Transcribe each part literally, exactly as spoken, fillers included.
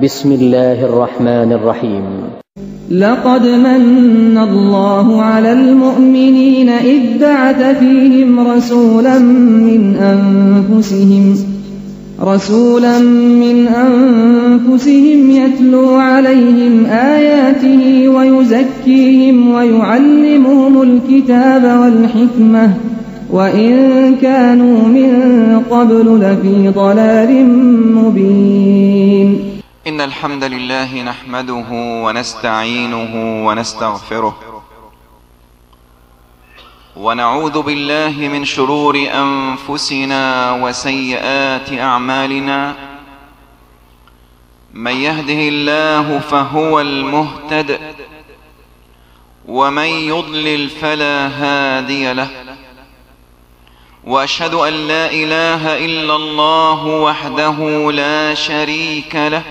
بسم الله الرحمن الرحيم. لقد من الله على المؤمنين إذ بعث فيهم رسولا من أنفسهم رسولا من أنفسهم يتلو عليهم آياته ويزكيهم ويعلمهم الكتاب والحكمة وإن كانوا من قبل لفي ضلال مبين. إن الحمد لله نحمده ونستعينه ونستغفره ونعوذ بالله من شرور أنفسنا وسيئات أعمالنا. من يهده الله فهو المهتد ومن يضلل فلا هادي له، وأشهد أن لا إله إلا الله وحده لا شريك له،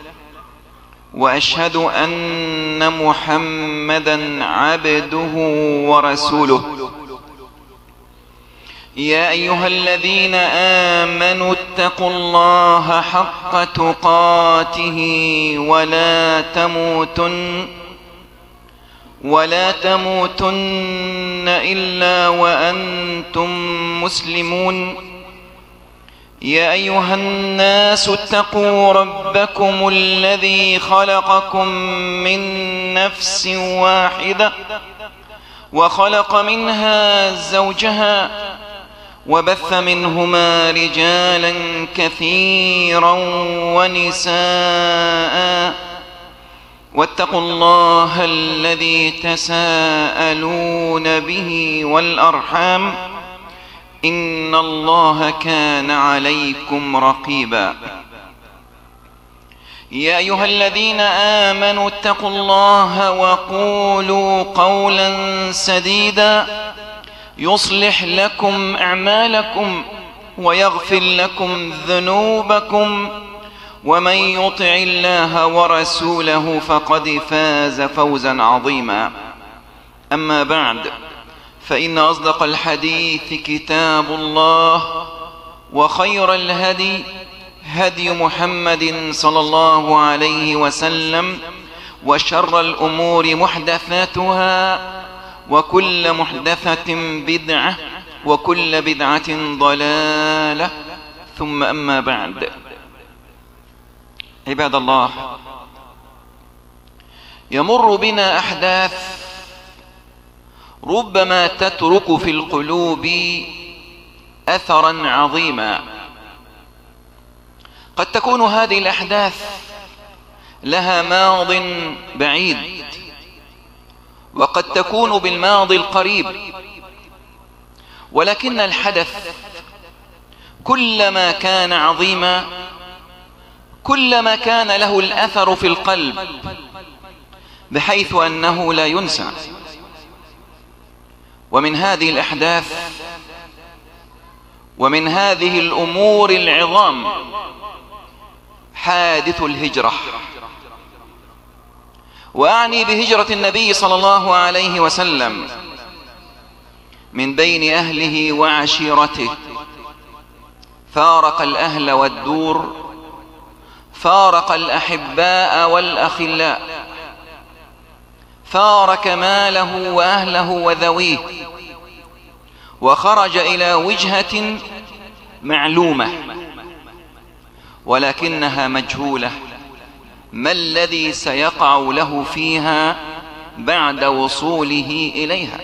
وأشهد أن محمدا عبده ورسوله. يا أيها الذين آمنوا اتقوا الله حق تقاته ولا تموتن ولا تموتن إلا وأنتم مسلمون. يا أيها الناس اتقوا ربكم الذي خلقكم من نفس واحدة وخلق منها زوجها وبث منهما رجالا كثيرا ونساء، واتقوا الله الذي تساءلون به والأرحام إن الله كان عليكم رقيبا. يا أيها الذين آمنوا اتقوا الله وقولوا قولا سديدا يصلح لكم أعمالكم ويغفر لكم ذنوبكم، ومن يطع الله ورسوله فقد فاز فوزا عظيما. أما بعد، فإن أصدق الحديث كتاب الله، وخير الهدي هدي محمد صلى الله عليه وسلم، وشر الأمور محدثاتها، وكل محدثة بدعة، وكل بدعة ضلالة، ثم أما بعد. عباد الله، يمر بنا أحداث ربما تترك في القلوب أثرا عظيما. قد تكون هذه الأحداث لها ماض بعيد، وقد تكون بالماضي القريب، ولكن الحدث كلما كان عظيما كلما كان له الأثر في القلب، بحيث أنه لا ينسى. ومن هذه الأحداث ومن هذه الأمور العظام حادث الهجرة، وأعني بهجرة النبي صلى الله عليه وسلم من بين أهله وعشيرته. فارق الأهل والدور، فارق الأحباء والأخلاء، فارق ماله وأهله وذويه، وخرج إلى وجهة معلومة ولكنها مجهولة، ما الذي سيقع له فيها بعد وصوله إليها؟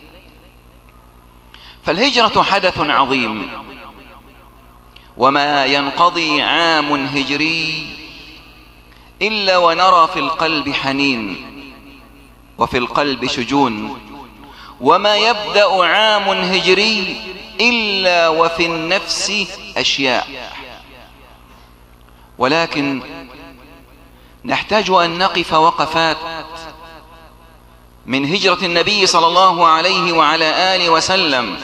فالهجرة حدث عظيم، وما ينقضي عام هجري إلا ونرى في القلب حنين وفي القلب شجون، وما يبدأ عام هجري إلا وفي النفس أشياء. ولكن نحتاج أن نقف وقفات من هجرة النبي صلى الله عليه وعلى آله وسلم.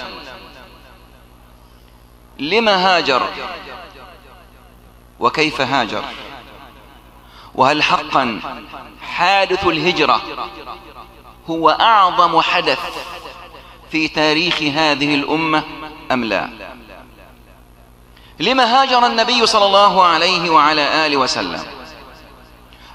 لما هاجر؟ وكيف هاجر؟ وهل حقا حادث الهجرة هو أعظم حدث في تاريخ هذه الأمة أم لا؟ لما هاجر النبي صلى الله عليه وعلى آله وسلم؟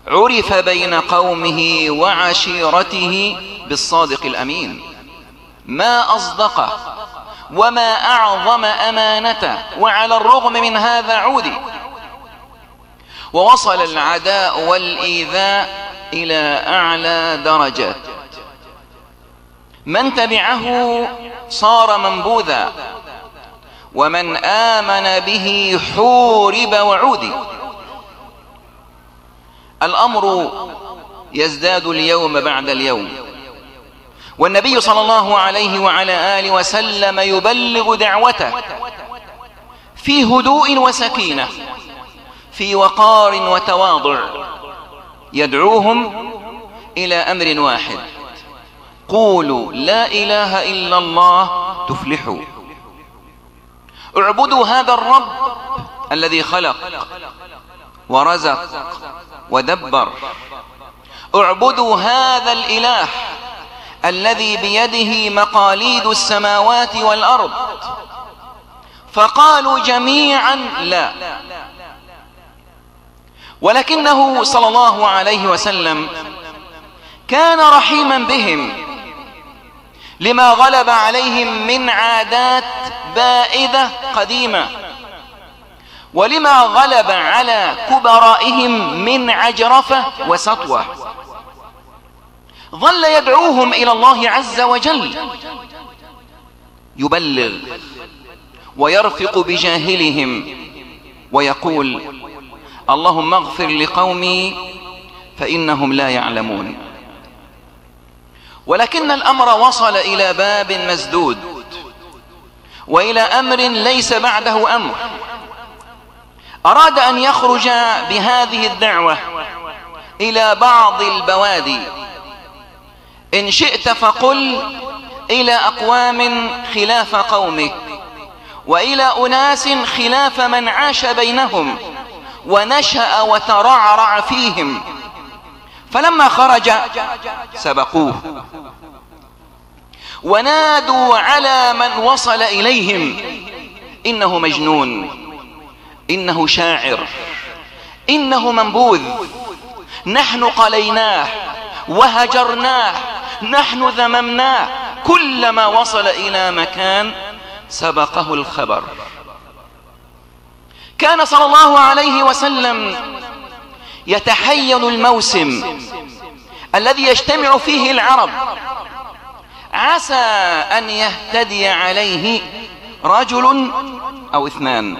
عرف بين قومه وعشيرته بالصادق الأمين، ما أصدقه وما أعظم أمانته، وعلى الرغم من هذا عودي، ووصل العداء والإيذاء إلى أعلى درجات. من تبعه صار منبوذا، ومن آمن به حورب وعودي. الأمر يزداد اليوم بعد اليوم، والنبي صلى الله عليه وعلى آله وسلم يبلغ دعوته في هدوء وسكينة، في وقار وتواضع، يدعوهم إلى أمر واحد: قولوا لا إله إلا الله تفلحوا. اعبدوا هذا الرب الذي خلق ورزق ودبر، اعبدوا هذا الإله الذي بيده مقاليد السماوات والأرض. فقالوا جميعا لا، ولكنه صلى الله عليه وسلم كان رحيما بهم لما غلب عليهم من عادات بائدة قديمة، ولما غلب على كبرائهم من عجرفة وسطوة. ظل يدعوهم إلى الله عز وجل، يبلغ ويرفق بجاهلهم ويقول: اللهم اغفر لقومي فإنهم لا يعلمون. ولكن الأمر وصل إلى باب مسدود، وإلى أمر ليس بعده أمر. أراد أن يخرج بهذه الدعوة إلى بعض البوادي، إن شئت فقل إلى أقوام خلاف قومه، وإلى أناس خلاف من عاش بينهم ونشأ وترعرع فيهم. فلما خرج سبقوه ونادوا على من وصل إليهم: إنه مجنون، إنه شاعر، إنه منبوذ، نحن قليناه وهجرناه، نحن ذممناه. كلما وصل إلى مكان سبقه الخبر. كان صلى الله عليه وسلم يتحين الموسم الذي يجتمع فيه العرب، عسى أن يهتدي عليه رجل أو اثنان،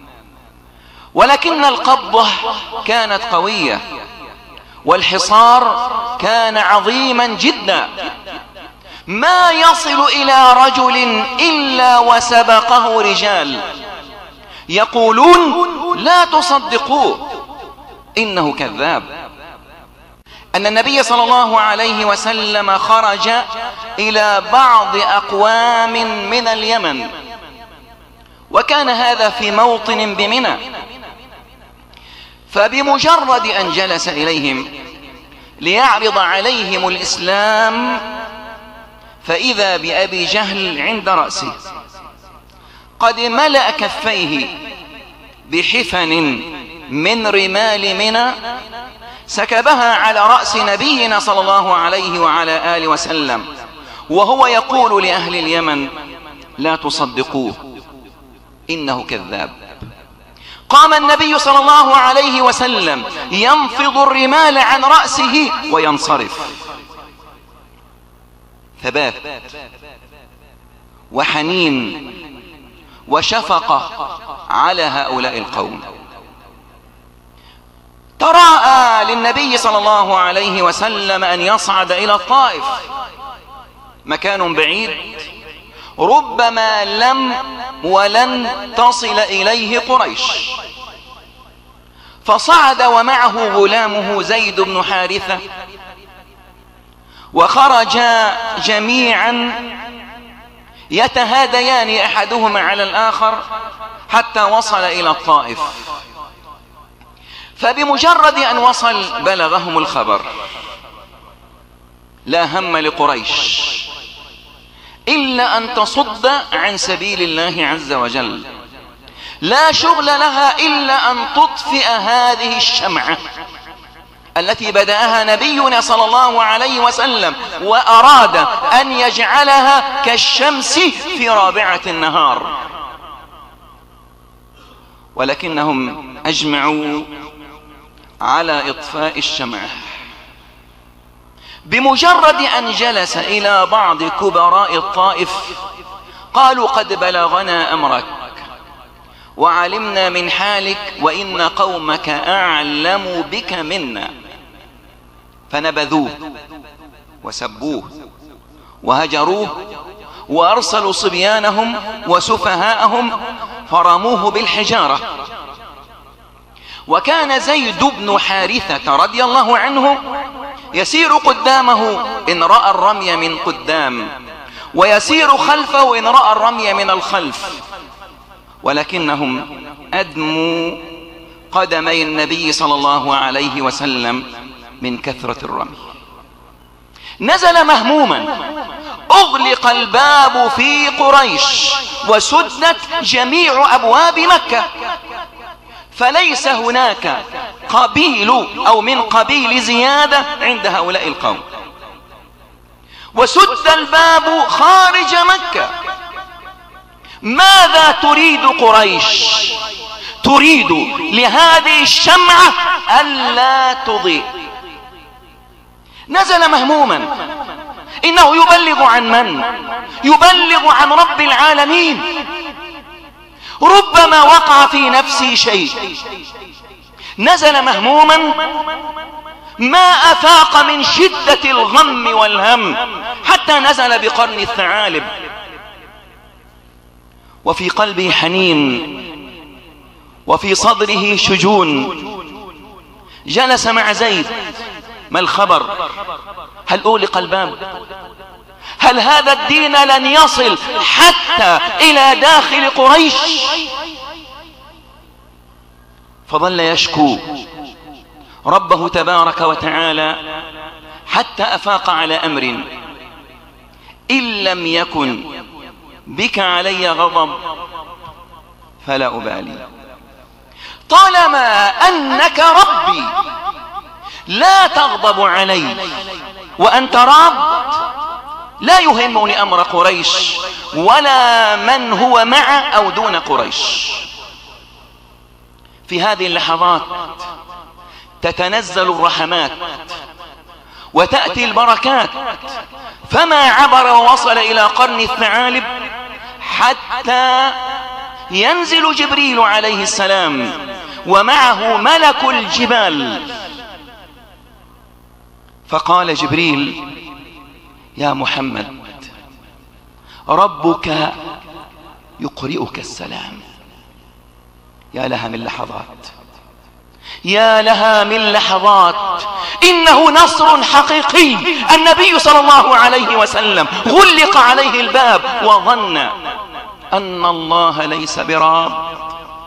ولكن القبضة كانت قوية، والحصار كان عظيما جدا، ما يصل إلى رجل إلا وسبقه رجال يقولون: لا تصدقوه، إنه كذاب. أن النبي صلى الله عليه وسلم خرج إلى بعض أقوام من اليمن، وكان هذا في موطن بمنى. فبمجرد أن جلس إليهم ليعرض عليهم الإسلام، فإذا بأبي جهل عند رأسه قد ملأ كفيه بحفن من رمال منى، سكبها على رأس نبينا صلى الله عليه وعلى آله وسلم، وهو يقول لأهل اليمن: لا تصدقوه، إنه كذاب. قام النبي صلى الله عليه وسلم ينفض الرمال عن رأسه وينصرف. ثبات وحنين وشفقة على هؤلاء القوم. تراءى للنبي صلى الله عليه وسلم أن يصعد إلى الطائف، مكان بعيد ربما لم ولن تصل إليه قريش. فصعد ومعه غلامه زيد بن حارثة، وخرجا جميعا يتهاديان أحدهما على الآخر حتى وصل إلى الطائف. فبمجرد أن وصل بلغهم الخبر: لا هم لقريش إلا أن تصد عن سبيل الله عز وجل، لا شغل لها إلا أن تطفئ هذه الشمعة التي بدأها نبينا صلى الله عليه وسلم وأراد أن يجعلها كالشمس في رابعة النهار، ولكنهم أجمعوا على إطفاء الشمعة. بمجرد أن جلس إلى بعض كبراء الطائف قالوا: قد بلغنا أمرك وعلمنا من حالك وإن قومك أعلم بك منا. فنبذوه وسبوه وهجروه وأرسلوا صبيانهم وسفهاءهم فرموه بالحجارة. وكان زيد بن حارثة رضي الله عنه يسير قدامه إن رأى الرمي من قدام، ويسير خلفه إن رأى الرمي من الخلف، ولكنهم أدموا قدمي النبي صلى الله عليه وسلم من كثرة الرمي. نزل مهموما، أغلق الباب في قريش وسدت جميع أبواب مكة، فليس هناك قبيل أو من قبيل زيادة عند هؤلاء القوم، وسد الباب خارج مكة. ماذا تريد قريش؟ تريد لهذه الشمعة ألا تضيء. نزل مهموما، إنه يبلغ عن من؟ يبلغ عن رب العالمين. ربما وقع في نفسي شيء. نزل مهموما ما أفاق من شدة الغم والهم حتى نزل بقرن الثعالب، وفي قلبه حنين وفي صدره شجون. جلس مع زيد: ما الخبر؟ هل أغلق الباب؟ هل هذا الدين لن يصل حتى إلى داخل قريش؟ فظل يشكو ربه تبارك وتعالى حتى أفاق على أمر: إن لم يكن بك علي غضب فلا أبالي، طالما أنك ربي لا تغضب علي وأنت رب، لا يهمني أمر قريش ولا من هو مع أو دون قريش. في هذه اللحظات تتنزل الرحمات وتأتي البركات، فما عبر ووصل إلى قرن الثعالب حتى ينزل جبريل عليه السلام ومعه ملك الجبال. فقال جبريل: يا محمد، ربك يقرئك السلام. يا لها من لحظات، يا لها من لحظات. إنه نصر حقيقي. النبي صلى الله عليه وسلم غلق عليه الباب وظن أن الله ليس براب،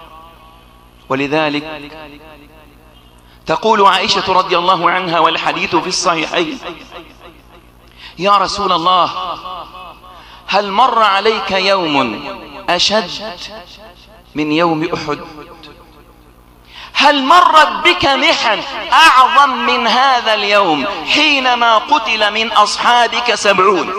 ولذلك تقول عائشة رضي الله عنها والحديث في الصحيحين: يا رسول الله، هل مر عليك يوم أشد من يوم أحد؟ هل مرت بك محن أعظم من هذا اليوم حينما قتل من أصحابك سبعون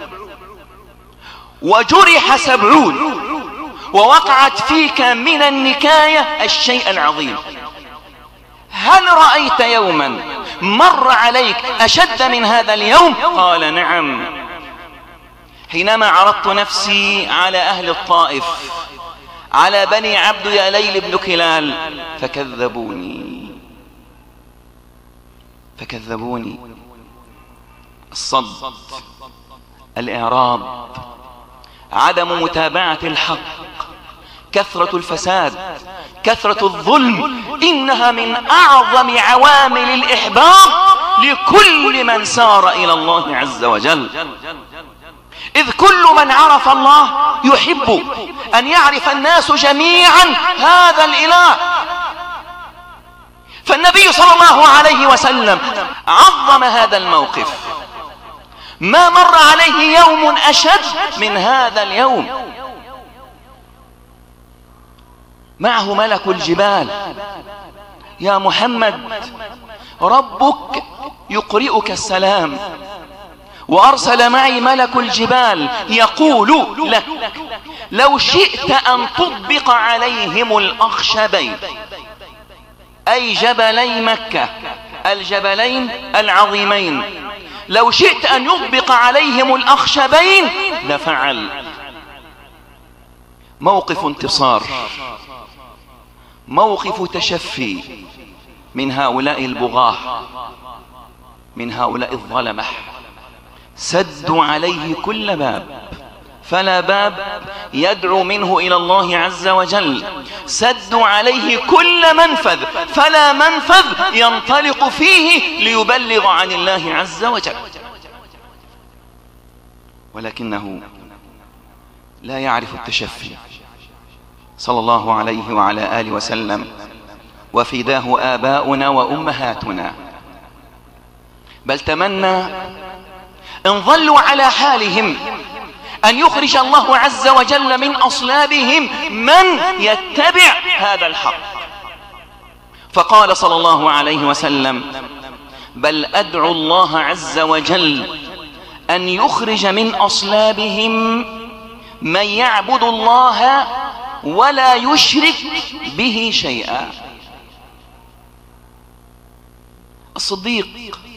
وجرح سبعون ووقعت فيك من النكاية الشيء العظيم؟ هل رأيت يوما مر عليك أشد من هذا اليوم؟ قال: نعم، حينما عرضت نفسي على أهل الطائف، على بني عبد ياليل بن كلال، فكذبوني فكذبوني الصد، الإعراض، عدم متابعة الحق، كثرة الفساد، كثرة الظلم، إنها من أعظم عوامل الإحباط لكل من سار إلى الله عز وجل. إذ كل من عرف الله يحب أن يعرف الناس جميعا هذا الإله. فالنبي صلى الله عليه وسلم عظم هذا الموقف. ما مر عليه يوم أشد من هذا اليوم. معه ملك الجبال: يا محمد، ربك يقرئك السلام، وأرسل معي ملك الجبال يقول لك لو شئت أن تطبق عليهم الأخشبين، أي جبلي مكة الجبلين العظيمين، لو شئت أن يطبق عليهم الأخشبين لفعل. موقف انتصار، موقف تشفي من هؤلاء البغاة، من هؤلاء الظلمة. سدوا عليه كل باب فلا باب يدعو منه إلى الله عز وجل، سدوا عليه كل منفذ فلا منفذ ينطلق فيه ليبلغ عن الله عز وجل. ولكنه لا يعرف التشفي صلى الله عليه وعلى آله وسلم، وفداه آباؤنا وأمهاتنا، بل تمنى إن ظلوا على حالهم أن يخرج الله عز وجل من أصلابهم من يتبع هذا الحق. فقال صلى الله عليه وسلم: بل أدعو الله عز وجل أن يخرج من أصلابهم من يعبد الله ولا يشرك به شيئا. الصديق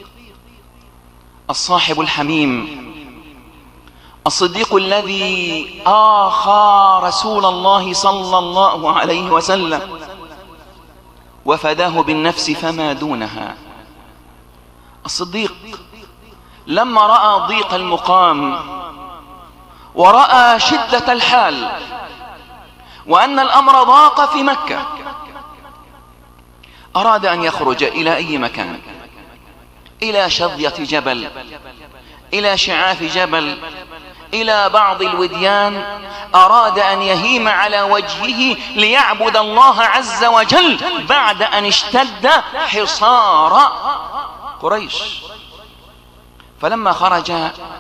الصاحب الحميم، الصديق الذي آخى رسول الله صلى الله عليه وسلم وفداه بالنفس فما دونها. الصديق لما رأى ضيق المقام ورأى شدة الحال وأن الأمر ضاق في مكة، أراد أن يخرج إلى أي مكان، إلى شظية جبل، إلى شعاف جبل، إلى بعض الوديان، أراد أن يهيم على وجهه ليعبد الله عز وجل بعد أن اشتد حصار قريش. فلما خرج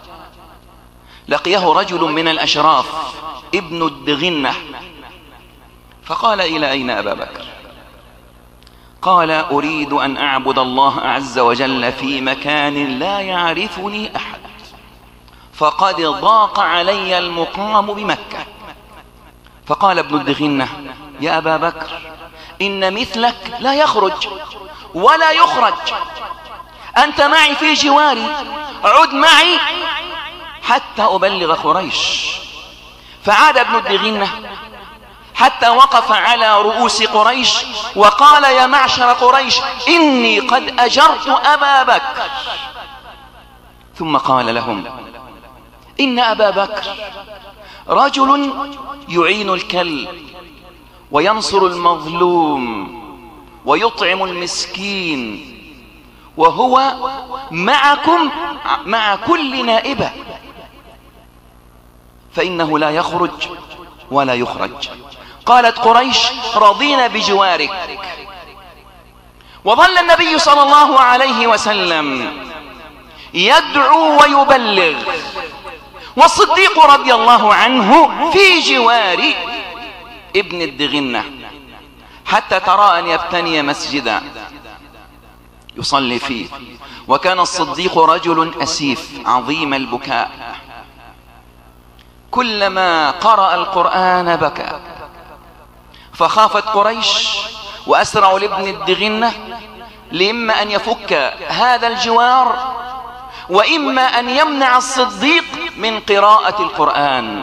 لقيه رجل من الأشراف ابن الدغنة، فقال: إلى أين أبا بكر؟ قال: أريد أن أعبد الله عز وجل في مكان لا يعرفني أحد، فقد ضاق علي المقام بمكة. فقال ابن الدغنة: يا أبا بكر، إن مثلك لا يخرج ولا يخرج، أنت معي في جواري، عد معي حتى أبلغ قريش. فعاد ابن الدغنة حتى وقف على رؤوس قريش وقال: يا معشر قريش، إني قد أجرت أبا بكر. ثم قال لهم: إن أبا بكر رجل يعين الكل وينصر المظلوم ويطعم المسكين، وهو معكم مع كل نائبة، فإنه لا يخرج ولا يخرج. قالت قريش: رضينا بجوارك. وظل النبي صلى الله عليه وسلم يدعو ويبلغ، والصديق رضي الله عنه في جوار ابن الدغنة، حتى ترى أن يبتني مسجدا يصلي فيه. وكان الصديق رجل أسيف عظيم البكاء، كلما قرأ القرآن بكى. فخافت قريش وأسرعوا لابن الدغنة لإما أن يفك هذا الجوار وإما أن يمنع الصديق من قراءة القرآن.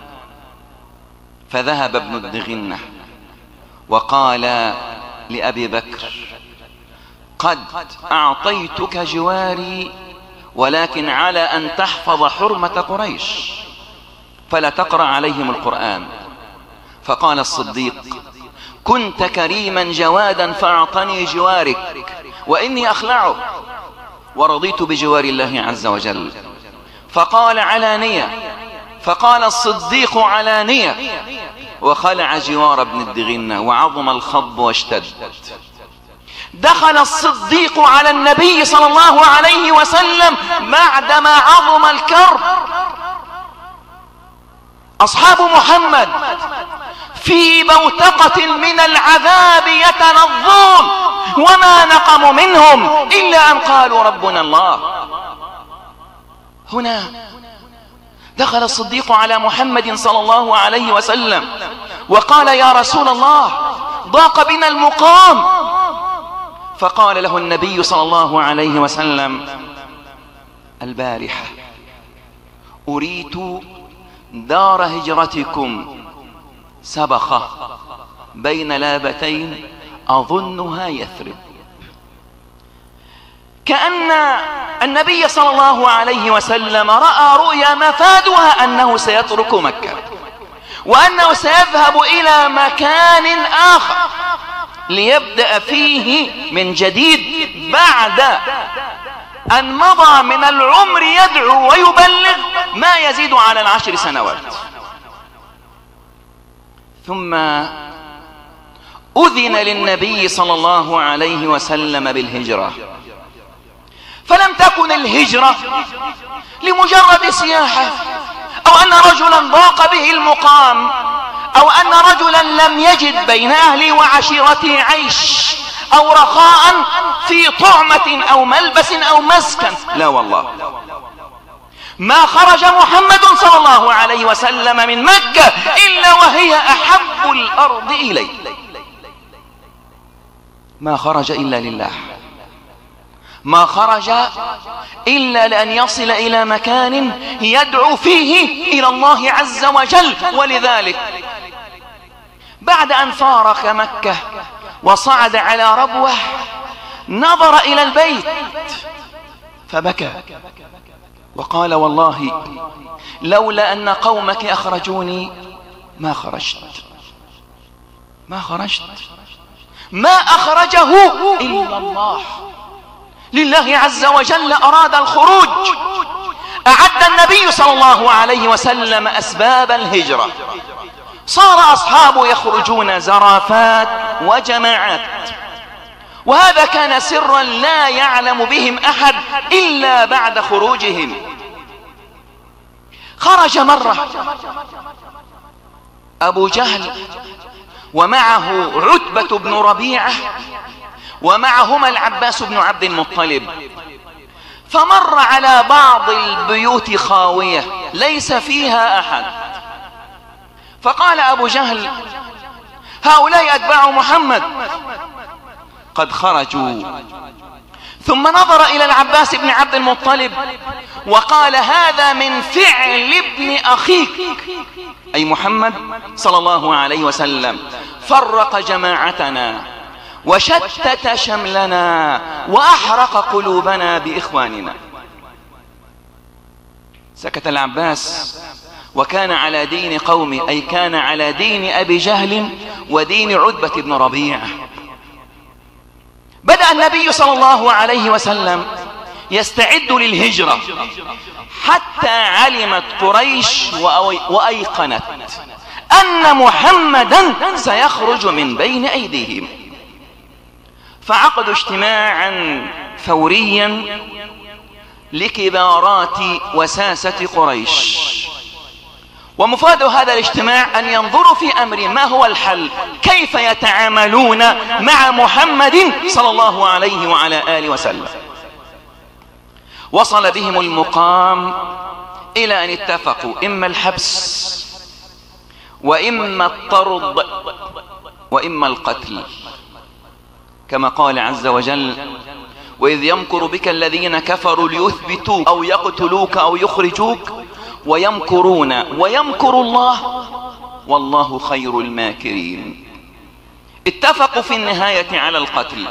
فذهب ابن الدغنة وقال لأبي بكر: قد أعطيتك جواري، ولكن على أن تحفظ حرمة قريش فلا تقرأ عليهم القرآن. فقال الصديق: كنت كريما جوادا فأعطني جوارك، وإني أخلعه ورضيت بجوار الله عز وجل. فقال: علانية. فقال الصديق: علانية. وخلع جوار ابن الدغنة وعظم الخض واشتد. دخل الصديق على النبي صلى الله عليه وسلم بعدما عظم الكرب. أصحاب محمد في بوتقة من العذاب يتنظون وما نقموا منهم إلا أن قالوا ربنا الله. هنا دخل الصديق على محمد صلى الله عليه وسلم وقال يا رسول الله ضاق بنا المقام. فقال له النبي صلى الله عليه وسلم البارحة أريت دار هجرتكم سبخة بين لابتين أظنها يثرب. كأن النبي صلى الله عليه وسلم رأى رؤيا مفادها أنه سيترك مكة وأنه سيذهب إلى مكان آخر ليبدأ فيه من جديد بعد أن مضى من العمر يدعو ويبلغ ما يزيد على العشر سنوات. ثم أذن للنبي صلى الله عليه وسلم بالهجرة، فلم تكن الهجرة لمجرد سياحة أو أن رجلا ضاق به المقام أو أن رجلا لم يجد بين أهله وعشيرته عيش أو رخاء في طعمة أو ملبس أو مسكن. لا والله، ما خرج محمد صلى الله عليه وسلم من مكة إلا وهي أحب الأرض إليه. ما خرج إلا لله، ما خرج إلا لأن يصل إلى مكان يدعو فيه إلى الله عز وجل. ولذلك بعد أن فارق مكة وصعد على ربوة نظر إلى البيت فبكى وقال والله لولا أن قومك أخرجوني ما خرجت ما خرجت ما أخرجه إلا الله. لله عز وجل أراد الخروج. أعد النبي صلى الله عليه وسلم أسباب الهجرة. صار أصحابه يخرجون زرافات وجماعات، وهذا كان سرا لا يعلم بهم أحد إلا بعد خروجهم. خرج مرة أبو جهل ومعه عتبة بن ربيعة ومعهما العباس بن عبد المطلب، فمر على بعض البيوت خاوية ليس فيها أحد، فقال أبو جهل هؤلاء أتباع محمد قد خرجوا. ثم نظر إلى العباس بن عبد المطلب وقال هذا من فعل ابن أخيك أي محمد صلى الله عليه وسلم، فرق جماعتنا وشتت شملنا وأحرق قلوبنا بإخواننا. سكت العباس وكان على دين قومه، أي كان على دين أبي جهل ودين عتبة بن ربيعة. بدأ النبي صلى الله عليه وسلم يستعد للهجرة حتى علمت قريش وأيقنت أن محمدا سيخرج من بين أيديهم، فعقدوا اجتماعا فوريا لكبارات وساسة قريش. ومفاد هذا الاجتماع أن ينظروا في أمر ما هو الحل، كيف يتعاملون مع محمد صلى الله عليه وعلى آله وسلم. وصل بهم المقام إلى أن اتفقوا إما الحبس وإما الطرد وإما القتل، كما قال عز وجل وإذ يمكر بك الذين كفروا ليثبتوك أو يقتلوك أو يخرجوك ويمكرون ويمكر الله والله خير الماكرين. اتفقوا في النهاية على القتل.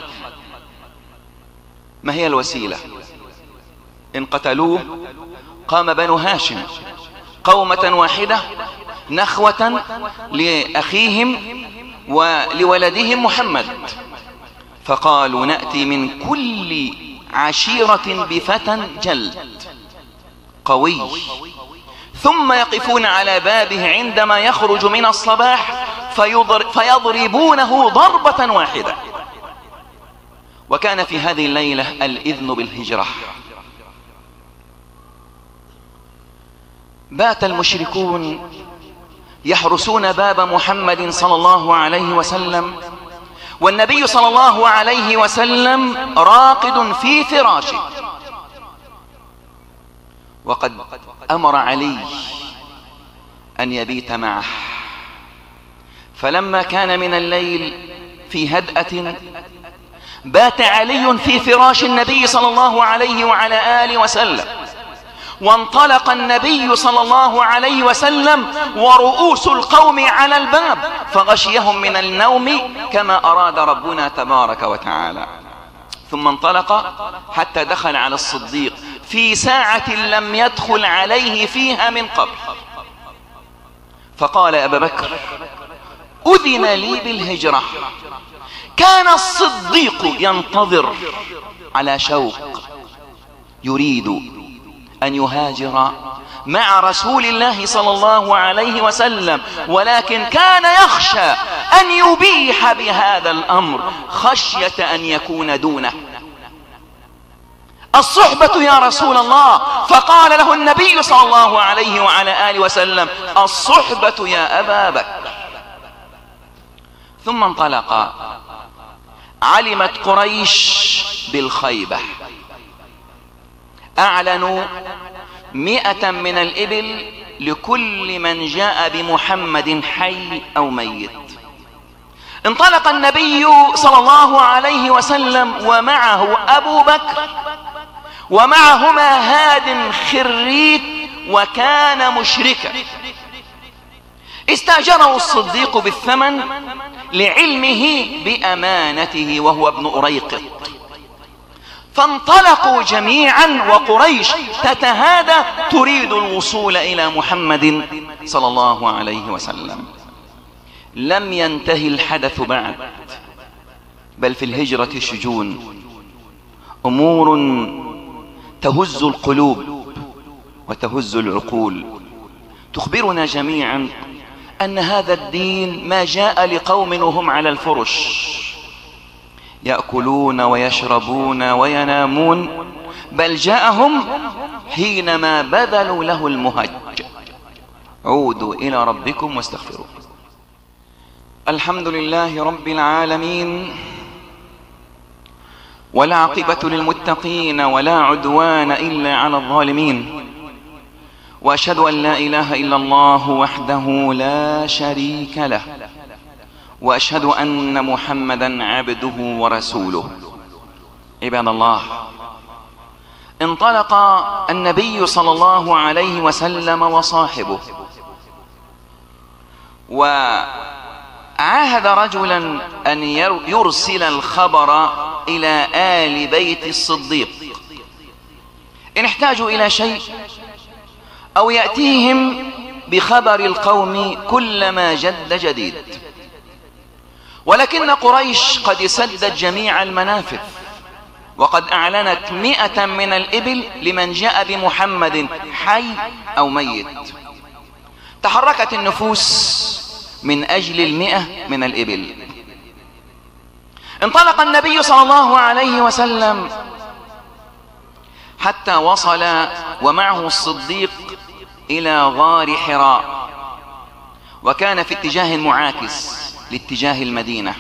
ما هي الوسيلة؟ إن قتلوه قام بنو هاشم قومة واحدة نخوة لأخيهم ولولدهم محمد، فقالوا نأتي من كل عشيرة بفتى جلد قوي، ثم يقفون على بابه عندما يخرج من الصباح فيضربونه ضربة واحدة. وكان في هذه الليلة الإذن بالهجرة. بات المشركون يحرسون باب محمد صلى الله عليه وسلم والنبي صلى الله عليه وسلم راقد في فراشه، وقد أمر علي أن يبيت معه. فلما كان من الليل في هدأة بات علي في فراش النبي صلى الله عليه وعلى آله وسلم، وانطلق النبي صلى الله عليه وسلم ورؤوس القوم على الباب، فغشيهم من النوم كما أراد ربنا تبارك وتعالى. ثم انطلق حتى دخل على الصديق في ساعة لم يدخل عليه فيها من قبل، فقال يا أبا بكر أذن لي بالهجرة. كان الصديق ينتظر على شوق، يريد أن يهاجر مع رسول الله صلى الله عليه وسلم، ولكن كان يخشى أن يبيح بهذا الأمر خشية أن يكون دونه. الصحبة يا رسول الله، فقال له النبي صلى الله عليه وعلى آله وسلم الصحبة يا أبا بكر. ثم انطلق. علمت قريش بالخيبة، أعلنوا مئة من الإبل لكل من جاء بمحمد حي أو ميت. انطلق النبي صلى الله عليه وسلم ومعه أبو بكر، ومعهما هاد خريت وكان مشركا. استأجره الصديق بالثمن لعلمه بأمانته وهو ابن أريقط. فانطلقوا جميعا وقريش تتهادى تريد الوصول إلى محمد صلى الله عليه وسلم. لم ينتهي الحدث بعد، بل في الهجرة شجون، أمور تهز القلوب وتهز العقول، تخبرنا جميعا أن هذا الدين ما جاء لقوم وهم على الفرش يأكلون ويشربون وينامون، بل جاءهم حينما بذلوا له المهج. عودوا إلى ربكم واستغفروه. الحمد لله رب العالمين، والعاقبة للمتقين ولا عدوان إلا على الظالمين، وأشهد أن لا إله إلا الله وحده لا شريك له، وأشهد أن محمدا عبده ورسوله. عباد الله، انطلق النبي صلى الله عليه وسلم وصاحبه، وعاهد رجلا أن يرسل الخبر إلى آل بيت الصديق إن احتاجوا إلى شيء، أو يأتيهم بخبر القوم كلما جد جديد. ولكن قريش قد سدت جميع المنافذ، وقد أعلنت مئة من الإبل لمن جاء بمحمد حي أو ميت. تحركت النفوس من أجل المئة من الإبل. انطلق النبي صلى الله عليه وسلم حتى وصل ومعه الصديق إلى غار حراء، وكان في اتجاه معاكس لاتجاه المدينة.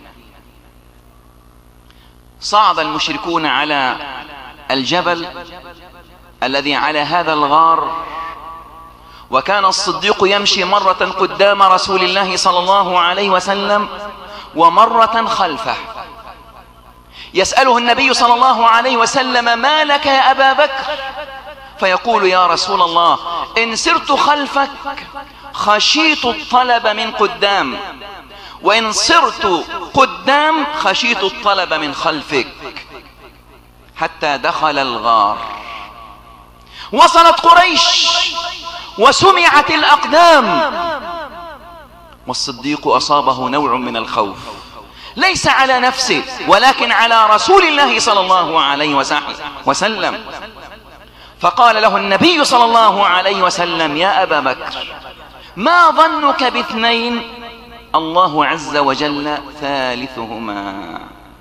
صعد المشركون على الجبل الذي على هذا الغار، وكان الصديق يمشي مرة قدام رسول الله صلى الله عليه وسلم ومرة خلفه. يسأله النبي صلى الله عليه وسلم ما لك يا أبا بكر؟ فيقول يا رسول الله إن سرت خلفك خشيت الطلب من قدام، وإن سرت قدام خشيت الطلب من خلفك. حتى دخل الغار. وصلت قريش وسمعت الأقدام، والصديق أصابه نوع من الخوف، ليس على نفسه ولكن على رسول الله صلى الله عليه وسلم. فقال له النبي صلى الله عليه وسلم يا أبا بكر ما ظنك باثنين الله عز وجل ثالثهما.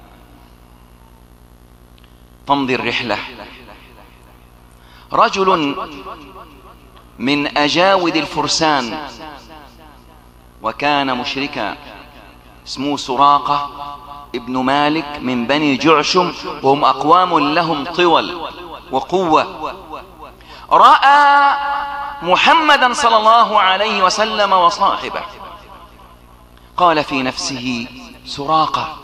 تمضي الرحلة. رجل من أجاود الفرسان وكان مشركا اسمه سراقة ابن مالك من بني جعشم، وهم أقوام لهم طول وقوة. رأى محمدا صلى الله عليه وسلم وصاحبه، قال في نفسه: سراقة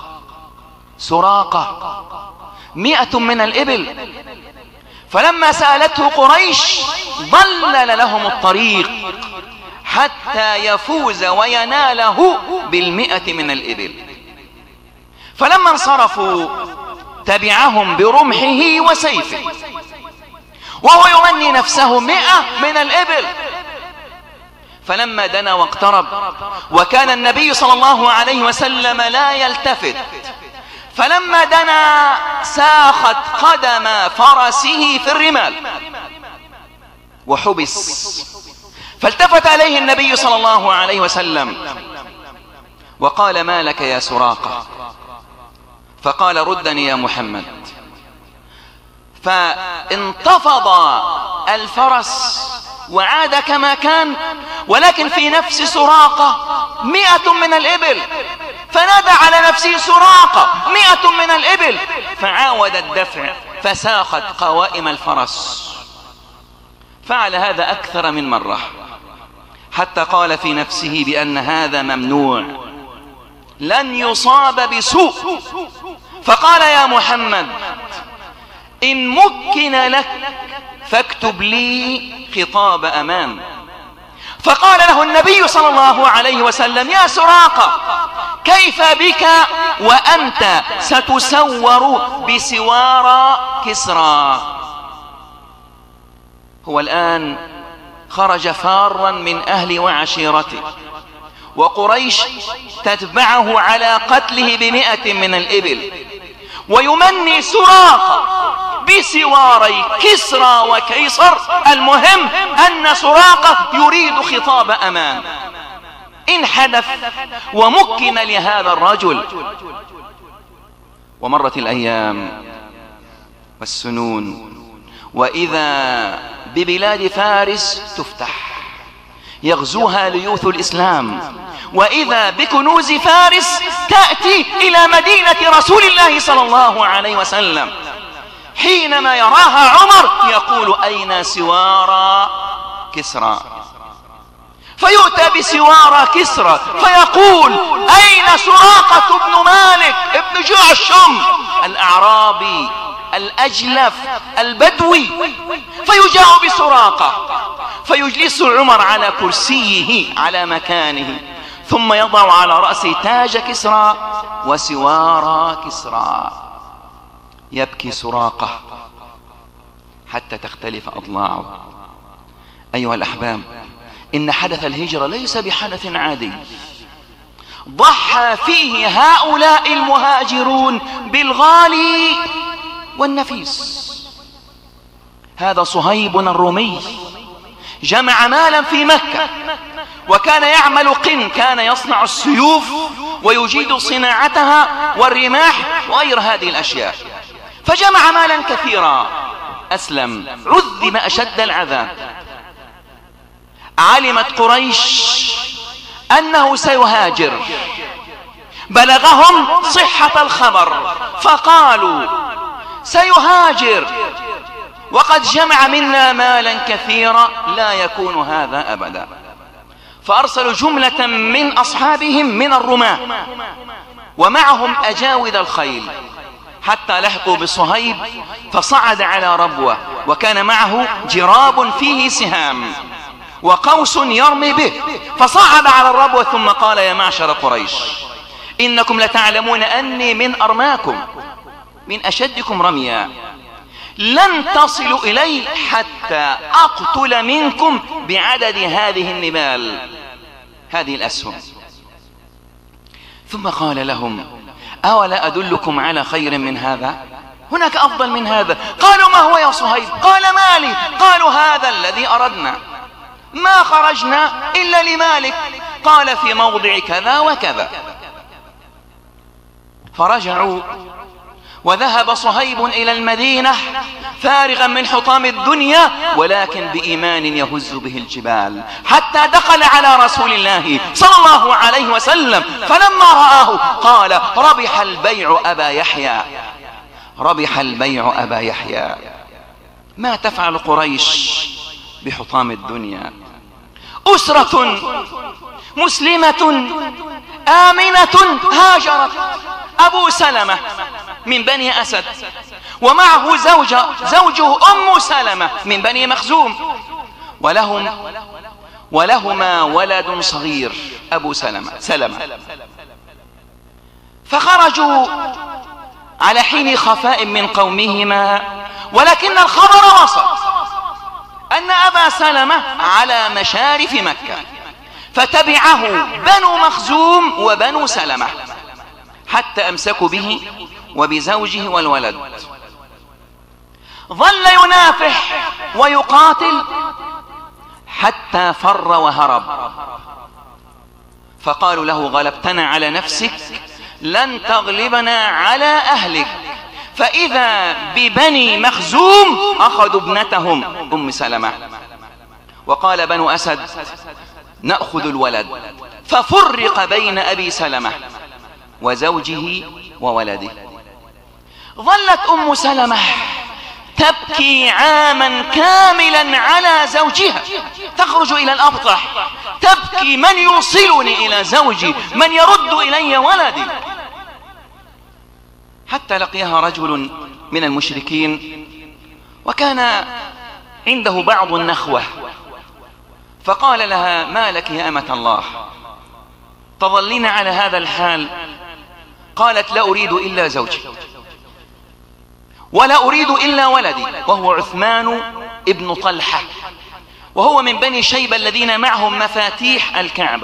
سراقة مئة من الإبل. فلما سألته قريش ضلل لهم الطريق حتى يفوز ويناله بالمئة من الإبل. فلما انصرفوا تبعهم برمحه وسيفه وهو يمني نفسه مئة من الإبل. فلما دنا واقترب وكان النبي صلى الله عليه وسلم لا يلتفت، فلما دنا ساخت قدم فرسه في الرمال وحبس. فالتفت عليه النبي صلى الله عليه وسلم وقال: ما لك يا سراقة؟ فقال: ردني يا محمد. فانتفض الفرس وعاد كما كان، ولكن في نفس سراقة مئة من الإبل. فنادى على نفسه: سراقة مئة من الإبل. فعاود الدفع فساخت قوائم الفرس. فعل هذا أكثر من مرة حتى قال في نفسه بأن هذا ممنوع، لن يصاب بسوء. فقال: يا محمد، إن مكن لك فاكتب لي خطاب أمان. فقال له النبي صلى الله عليه وسلم: يا سراقة، كيف بك وأنت ستسور بسوار كسرى؟ هو الآن خرج فارا من أهل وعشيرته، وقريش تتبعه على قتله بمئة من الإبل، ويمني سراقة بسواري كسرى وكيصر. المهم أن سراقة يريد خطاب أمان. إن حدث ومكن لهذا الرجل. ومرت الأيام والسنون، وإذا ببلاد فارس تفتح يغزوها ليوث الإسلام، وإذا بكنوز فارس تأتي إلى مدينة رسول الله صلى الله عليه وسلم. حينما يراها عمر يقول: أين سوار كسرى؟ فيؤتى بسوار كسرى فيقول: أين سراقة بن مالك ابن جعشم الأعرابي الأجلف البدوي؟ فيجاء بسراقة فيجلس عمر على كرسيه على مكانه، ثم يضع على رأسه تاج كسرى وسوار كسرى. يبكي سراقة حتى تختلف أضلاعه. أيها الأحباب، إن حدث الهجرة ليس بحدث عادي، ضحى فيه هؤلاء المهاجرون بالغالي والنفيس. هذا صهيب الرومي جمع مالا في مكة، وكان يعمل قن، كان يصنع السيوف ويجيد صناعتها والرماح وغير هذه الأشياء، فجمع مالا كثيرا. أسلم، عذب أشد العذاب. علمت قريش أنه سيهاجر، بلغهم صحة الخبر فقالوا: سيهاجر وقد جمع منا مالا كثيرا، لا يكون هذا أبدا. فأرسلوا جملة من أصحابهم من الرماة ومعهم أجاود الخيل حتى لحقوا بصهيب، فصعد على ربوة وكان معه جراب فيه سهام وقوس يرمي به، فصعد على الربوة ثم قال: يا معشر قريش، إنكم لتعلمون أني من أرماكم، من أشدكم رميا، لن تصلوا إلي حتى أقتل منكم بعدد هذه النبال، هذه الأسهم. ثم قال لهم: أولا أدلكم على خير من هذا؟ هناك أفضل من هذا. قالوا: ما هو يا صهيب؟ قال: مالي. قالوا: هذا الذي أردنا، ما خرجنا إلا لمالك، قال: في موضع كذا وكذا. فرجعوا وذهب صهيب إلى المدينة فارغا من حطام الدنيا ولكن بإيمان يهز به الجبال، حتى دخل على رسول الله صلى الله عليه وسلم فلما رآه قال: ربح البيع أبا يحيى، ربح البيع أبا يحيى. ما تفعل قريش بحطام الدنيا؟ أسرة مسلمة آمنة هاجرت، أبو سلمة من بني أسد ومعه زوجة زوجه أم سلمة من بني مخزوم، ولهم ولهما ولد صغير أبو سلمة سلمة فخرجوا على حين خفاء من قومهما، ولكن الخبر وصل أن أبا سلمة على مشارف مكة، فتبعه بنو مخزوم وبنو سلمة حتى أمسكوا به وبزوجه والولد. ظل ينافح ويقاتل حتى فر وهرب، فقالوا له: غلبتنا على نفسك، لن تغلبنا على أهلك. فإذا ببني مخزوم أخذوا ابنتهم أم سلمة، وقال بنو أسد: نأخذ الولد. ففرق بين أبي سلمة وزوجه وولده. ظلت أم سلمة تبكي عاما كاملا على زوجها، تخرج إلى الأبطح تبكي: من يوصلني إلى زوجي، من يرد إلي ولدي. حتى لقيها رجل من المشركين وكان عنده بعض النخوة، فقال لها: ما لك يا أمة الله، تظلين على هذا الحال؟ قالت: لا أريد إلا زوجي ولا أريد إلا ولدي، وهو عثمان ابن طلحة، وهو من بني شيبة الذين معهم مفاتيح الكعبة.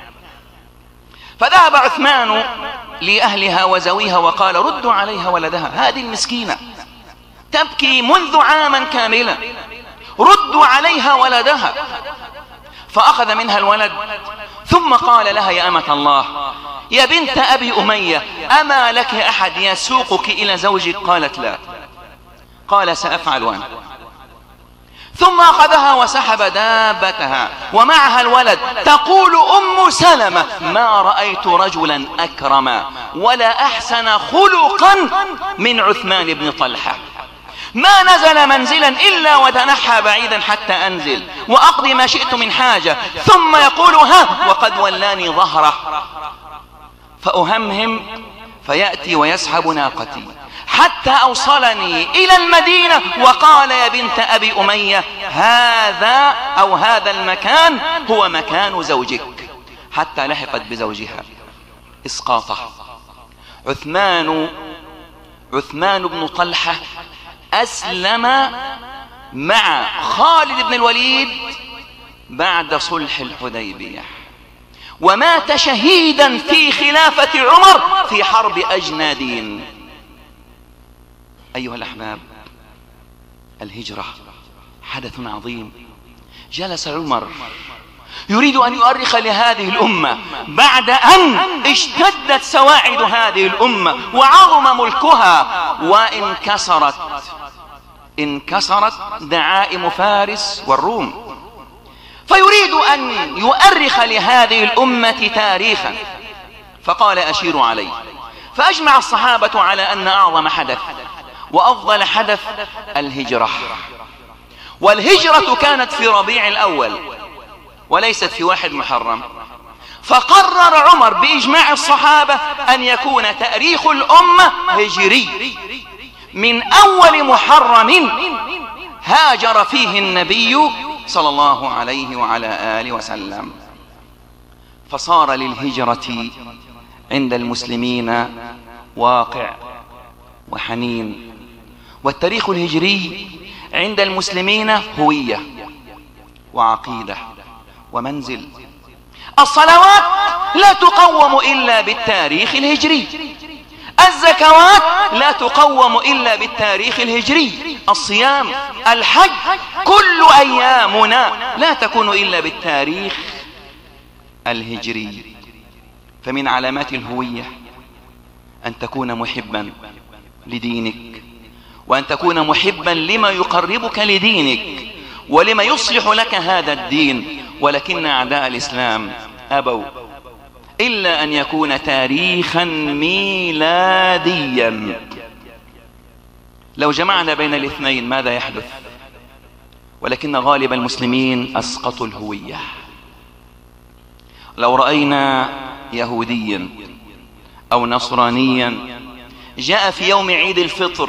فذهب عثمان لأهلها وزويها وقال: ردوا عليها ولدها، هذه المسكينة تبكي منذ عاما كاملا، ردوا عليها ولدها. فأخذ منها الولد ثم قال لها: يا أمة الله، يا بنت أبي أمية، أما لك أحد يسوقك إلى زوجك؟ قالت: لا. قال: سأفعل أنا. ثم أخذها وسحب دابتها ومعها الولد. تقول أم سلمة: ما رأيت رجلا أكرم ولا أحسن خلقا من عثمان بن طلحة، ما نزل منزلا إلا وتنحى بعيدا حتى أنزل وأقضي ما شئت من حاجة، ثم يقول: ها وقد ولاني ظهره، فأهمهم فيأتي ويسحب ناقتي حتى أوصلني إلى المدينة وقال: يا بنت أبي أمية، هذا أو هذا المكان هو مكان زوجك، حتى لحقت بزوجها. إسقاطه. عثمان عثمان بن طلحة أسلم مع خالد بن الوليد بعد صلح الحديبية، ومات شهيدا في خلافة عمر في حرب أجنادين. أيها الأحباب، الهجرة حدث عظيم. جلس عمر يريد أن يؤرخ لهذه الأمة بعد أن اشتدت سواعد هذه الأمة وعظم ملكها وانكسرت انكسرت دعائم فارس والروم، فيريد أن يؤرخ لهذه الأمة تاريخا. فقال: أشيروا علي. فأجمع الصحابة على أن أعظم حدث وأفضل حدث الهجرة، والهجرة كانت في ربيع الأول وليست في واحد محرم. فقرر عمر بإجماع الصحابة أن يكون تاريخ الأمة هجري، من أول محرم هاجر فيه النبي صلى الله عليه وعلى آله وسلم. فصار للهجرة عند المسلمين واقع وحنين، والتاريخ الهجري عند المسلمين هوية وعقيدة ومنزل. الصلوات لا تقوم إلا بالتاريخ الهجري، الزكوات لا تقوم إلا بالتاريخ الهجري، الصيام، الحج، كل أيامنا لا تكون إلا بالتاريخ الهجري. فمن علامات الهوية أن تكون محبا لدينك وأن تكون محبا لما يقربك لدينك ولما يصلح لك هذا الدين. ولكن أعداء الإسلام أبوا إلا أن يكون تاريخا ميلاديا. لو جمعنا بين الاثنين ماذا يحدث؟ ولكن غالب المسلمين أسقطوا الهوية. لو رأينا يهوديا أو نصرانيا جاء في يوم عيد الفطر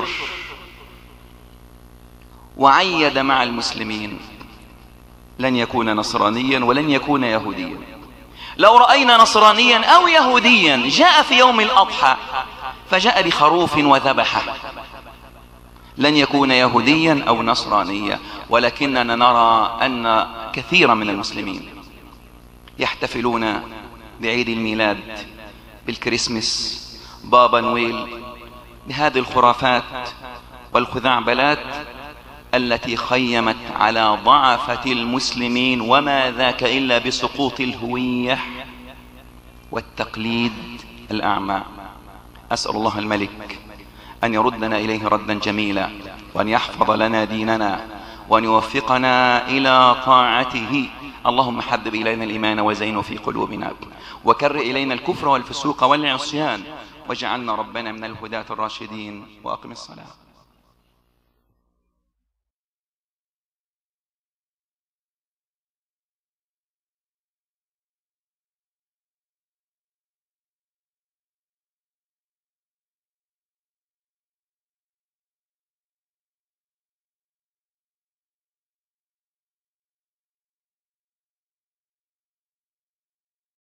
وعيد مع المسلمين لن يكون نصرانيا ولن يكون يهوديا. لو رأينا نصرانيا أو يهوديا جاء في يوم الأضحى فجاء بخروف وذبحه لن يكون يهوديا أو نصرانيا. ولكننا نرى أن كثيرا من المسلمين يحتفلون بعيد الميلاد، بالكريسماس، بابا نويل، بهذه الخرافات والخزعبلات التي خيمت على ضعفة المسلمين، وما ذاك إلا بسقوط الهوية والتقليد الأعمى. أسأل الله الملك أن يردنا إليه ردا جميلا، وأن يحفظ لنا ديننا، وأن يوفقنا إلى طاعته. اللهم حبب إلينا الإيمان وزينه في قلوبنا، وكر إلينا الكفر والفسوق والعصيان، واجعلنا ربنا من الهداة الراشدين. وأقم الصلاة.